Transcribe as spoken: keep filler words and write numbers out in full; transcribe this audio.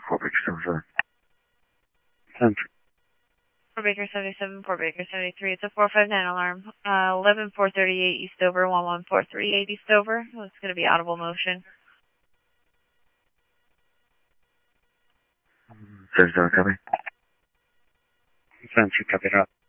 four Baker seventy-seven. Center. four Baker seventy-seven, four Baker seventy-three. It's a four five nine alarm. Uh, eleven four thirty-eight Eastover, one one four three eight Eastover. Oh, it's going to be audible motion. seventy-seven, copy. Center, copy that.